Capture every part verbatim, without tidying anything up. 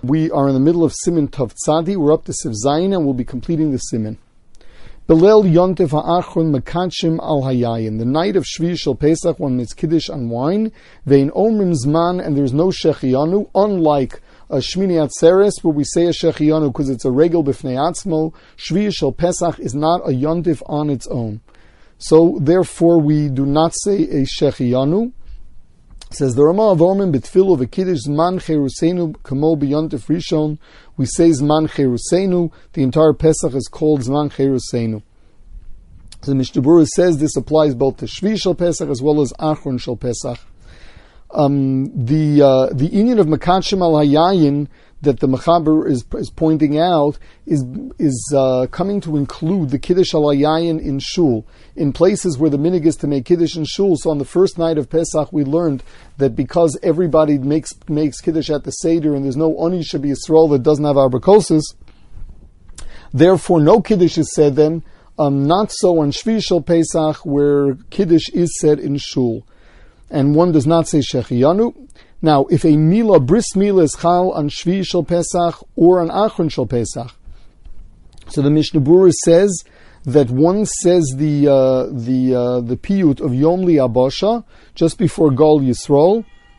We are in the middle of Siman Tov Tzadi. We're up to Siv Zayin and we'll be completing the Siman. Belel Yontif Ha'achron Mekachim Al Hayayin. The night of Shvi Shel Pesach, one makes Kiddush on wine. Vein Omrim Zman, and there's no Shechianu, unlike a Shmini Atzeres, where we say a Shechianu because it's a regel b'fnei atzmo. Shvi Shel Pesach is not a Yontif on its own. So, therefore, we do not say a Shechianu. Says the Rama of Orman B'tfilu v'Kiddush Zman Cherusenu Kamo B'Yontif Rishon. We say Zman Cherusenu. The entire Pesach is called Zman Cherusenu. So the Mishnah Berurah says this applies both to Shvi Shel Pesach as well as Achron Shel Pesach. Um, the uh, the inyan of Mekachim Al Hayayin that the Mechaber is is pointing out is is uh, coming to include the Kiddush Al Hayayin in Shul, in places where the minig is to make Kiddush in Shul. So on the first night of Pesach we learned that because everybody makes makes Kiddush at the Seder and there's no Oni Shabi Yisrael that doesn't have Arbakosis, therefore no Kiddush is said then. Um, not so on Shvi Shel Pesach where Kiddush is said in Shul. And one does not say Shechianu. Now, if a Mila, Bris Mila is Chal on Shvi Shel Pesach or on Achron Shel Pesach, so the Mishnah Berurah says that one says the uh, the uh, the piyut of Yom Li Abasha just before Gol Yisrael,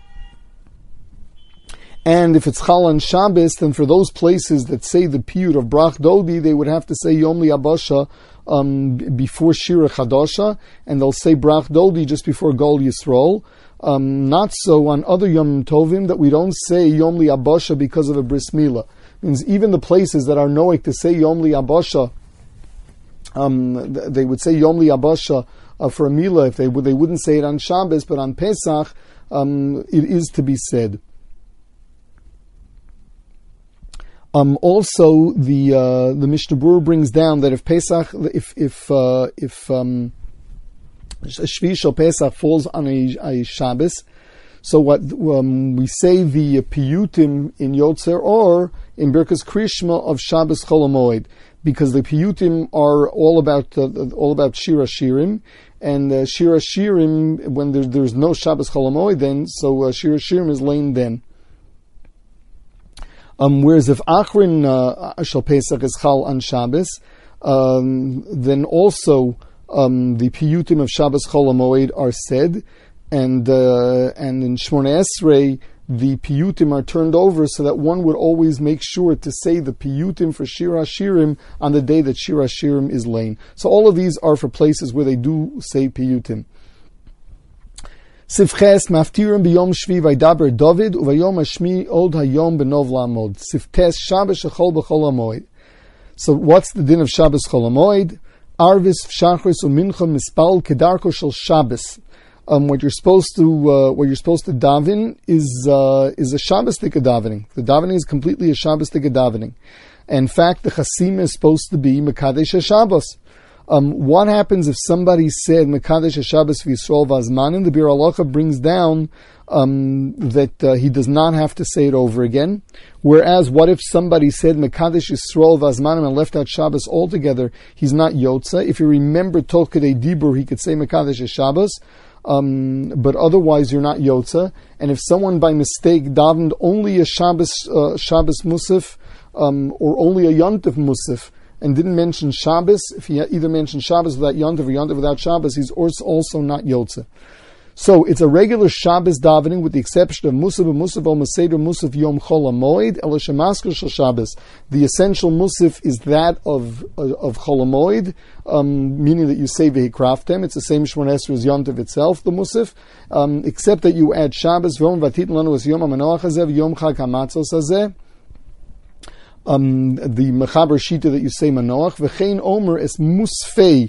and if it's Chal on Shabbos, then for those places that say the piyut of Brach Dodi, they would have to say Yom Li Abasha um, before Shira Chadasha, and they'll say Brach Dodi just before Gol Yisrael. Um, not so on other Yom Tovim that we don't say Yom Li Abasha because of a Bris Milah. Means even the places that are knowing to say Yom Li Abasha, um, they would say Yom Li Abasha uh, for a Milah if they would. They wouldn't say it on Shabbos, but on Pesach um, it is to be said. Um, also, the uh, the Mishnah Berurah brings down that if Pesach, if if uh, if um, Shvi Shel Pesach falls on a, a Shabbos, so what um, we say the piyutim in Yotzer or in Birkas Krishma of Shabbos Chol HaMoed, because the piyutim are all about uh, all about Shira Shirim, and uh, Shira Shirim when there, there's no Shabbos Chol HaMoed, then so uh, Shira Shirim is lain then. Um, whereas if Achron uh, Shel Pesach is Chal on Shabbos, um, then also um, the piyutim of Shabbos Chol HaMoed are said, and uh, and in Shmoneh Esrei the piyutim are turned over so that one would always make sure to say the piyutim for Shira Shirim on the day that Shira Shirim is lain. So all of these are for places where they do say piyutim. Sifches maftirim b'yom shvi vaydaber David uvayom hashmi od hayom benov la'amod. Siftes Shabbos shechol b'chol hamoed. So what's the din of Shabbos chol hamoed? Arvis v'shachris u'mincha mispal kedarko shel Shabbos. Um, what you're supposed to uh, what you're supposed to daven is uh, is a Shabbosdik davening. The davening is completely a Shabbosdik davening. In fact, the chasim is supposed to be mekadesh Shabbos. Um, what happens if somebody said Mekadesh Shabbos v'Yisrael v'Azmanim? The Bir Halacha brings down um, that uh, he does not have to say it over again. Whereas, what if somebody said Mekadesh Yisrael v'Azmanim and left out Shabbos altogether? He's not Yotza. If you remember Tol Kedei Dibur, he could say Mekadesh Shabbos, um, but otherwise you're not Yotza. And if someone by mistake davened only a Shabbos uh, Shabbos Musaf um, or only a Yontif Musaf, and didn't mention Shabbos, if he either mentioned Shabbos without Yontif or Yontif without Shabbos, he's also not Yotze. So it's a regular Shabbos davening with the exception of Musaf, Musaf, Al Maseder, Musaf, Yom Chol HaMoed, El Shemasker Shel Shabbos. The essential Musaf is that of of Chol HaMoed, um, meaning that you say Vehikraftem. It's the same Shmoneh Esrei as Yontif itself, the Musaf, um, except that you add Shabbos, V'om Vatit Lanu Es Yom HaManoach Hazeh, Yom Chag HaMatzos Hazeh. Um, the Mechaber Shita that you say Manoach, V'chein Omer es Musfei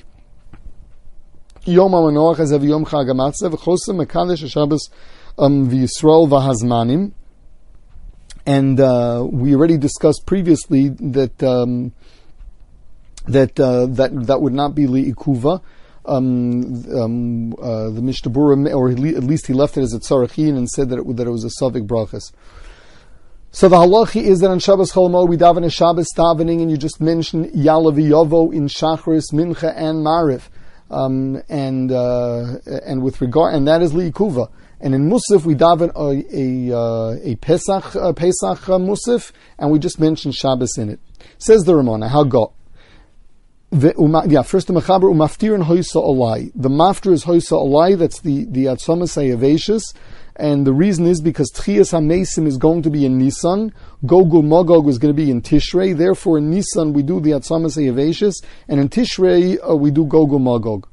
Yom HaManoach Hazev Yom Chag HaMatzah V'chosem Mekadesh HaShabbos um, V'Yisrael V'Hazmanim. And uh, we already discussed previously that um, that uh, that that would not be li'ikuva. Um, um, uh, the Mishnah Berurah, or at least he left it as a tzarachin and said that it, that it was a Savik Brachas. So the halachi is that on Shabbos Chol HaMoed we daven a Shabbos davening, and you just mentioned Yala v'Yovo in Shachris, Mincha, and Mariv, um, and uh, and with regard, and that is liikuva. And in Musaf, we daven a, a, uh, a Pesach, uh, Pesach uh, Musaf, and we just mention Shabbos in it. Says the Ramona, how go? The, uma, yeah, first the Mechaber, umaftir and hoysa olai. The maftir is hoysa olai, that's the, the Atzomas HaYevashis, and the reason is because Tchias HaMeisim is going to be in Nisan, Gogul Magog is going to be in Tishrei, therefore in Nisan we do the Atzomas HaYevashis, and in Tishrei uh, we do Gogul Magog.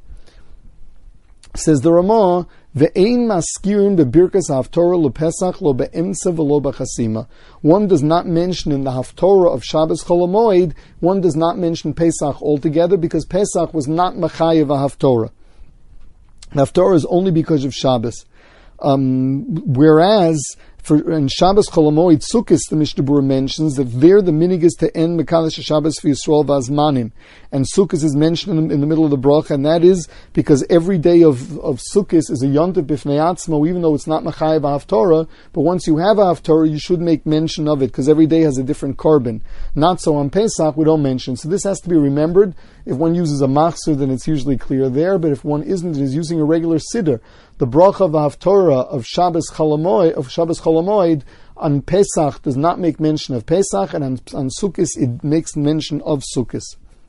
Says the Ramah, Ve'ein maskirin bebirkas haftorah lo Pesach lo be'emtza v'lo b'chasima. One does not mention in the haftorah of Shabbos Chol HaMoed, one does not mention Pesach altogether because Pesach was not machayev a haftorah. Haftorah is only because of Shabbos. Um, whereas for in Shabbos Chol HaMoed Sukkos, the Mishnah Berurah mentions that there the minig is to end Mekadosh Shabbos for Yisrael v'Azmanim, and Sukkos is mentioned in, in the middle of the bracha, and that is because every day of, of Sukkos is a yontif b'fnei atzmo, even though it's not Machayev HaHaftorah, but once you have a Haftorah, you should make mention of it, because every day has a different korban. Not so on Pesach, we don't mention. So this has to be remembered. If one uses a machzor, then it's usually clear there, but if one isn't, it is using a regular siddur. The bracha of Haftorah of Shabbos Chol HaMoed, of Shabbos Chol HaMoed on Pesach does not make mention of Pesach, and on, on Sukkos it makes mention of Sukkos.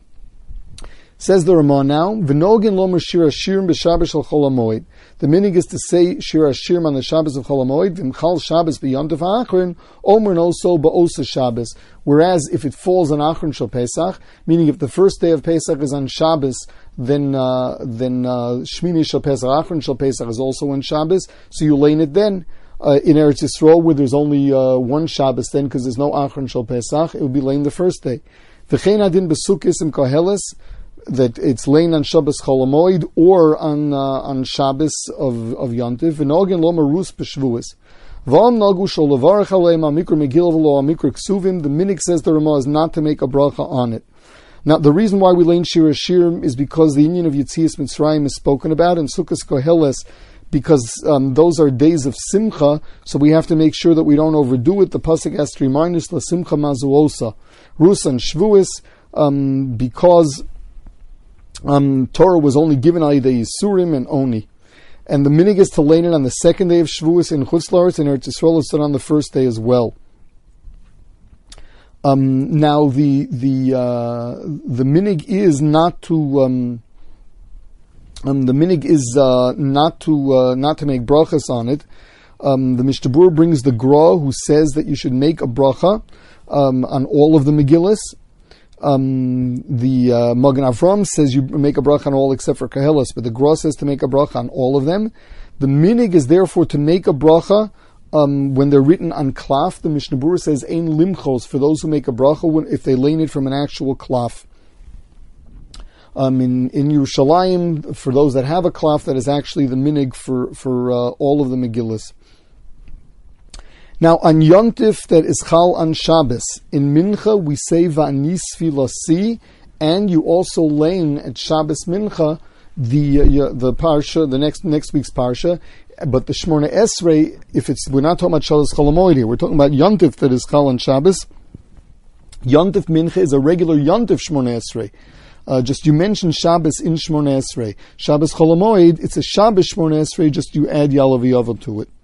Says the Ramah now, V'nogin lomer shir hashirim b'Shabbos shel Chol HaMoed. The minig is to say shir hashirim on the Shabbos of Chol HaMoed, v'mchal Shabbos b'yontif ha'achron, omer also ba'osa Shabbos. Whereas if it falls on Achron shel Pesach, meaning if the first day of Pesach is on Shabbos, then uh, then uh, Shmini shel Pesach, Achron shel Pesach is also on Shabbos, so you lane it then. Uh, in Eretz Yisrael, where there's only uh, one Shabbos then, because there's no Achron shel Pesach, it would be lane the first day. V'chein adin b'Sukkos im koheles, that it's laying on Shabbos Chol HaMoed or on uh, on Shabbos of of Yontif. V'nogin lo marus b'Shvuos. V'am nagu shol levarach aleim amikra megillah v'lo amikra ksuvim. The minig says the Ramah is not to make a bracha on it. Now the reason why we lay Shir Hashirim is because the union of Yetzias Mitzrayim is spoken about in Sukkos Koheles, because um, those are days of Simcha, so we have to make sure that we don't overdo it. The pasuk has to remind us la Simcha mazuosa, Rus and Shvuos, um, because Um, Torah was only given al yidei Yisurim and Oni. And the minig is to lay it on the second day of Shavuos in Chutz La'aretz, and Eretz Yisrael is done on the first day as well. Um, now the the uh, the minig is not to um, um, the minig is uh, not to uh, not to make brachas on it. Um, the Mishnah Berurah brings the Gra, who says that you should make a bracha um, on all of the Megillas. Um, the uh, Magen Avram says you make a bracha on all except for Koheles, but the Gra says to make a bracha on all of them. The minig is therefore to make a bracha um, when they're written on klaf. The Mishnah Berurah says ein limchos for those who make a bracha when, if they lane it from an actual klaf. Um, in in Yerushalayim, for those that have a klaf, that is actually the minig for for uh, all of the Megillas. Now, on Yontif, that is Chal on Shabbos, in Mincha, we say Va'anis Filasi, and you also lane at Shabbos Mincha, the uh, the Parsha, the next next week's Parsha, but the Shmona Esrei, if it's, we're not talking about Shabbos Chol HaMoed here, we're talking about Yontif, that is Chal on Shabbos. Yontif Mincha is a regular Yontif Shmona Esrei. Uh, just you mention Shabbos in Shmona Esrei. Shabbos Chol HaMoed, it's a Shabbos Shmona Esrei, just you add Yalav Yovel to it.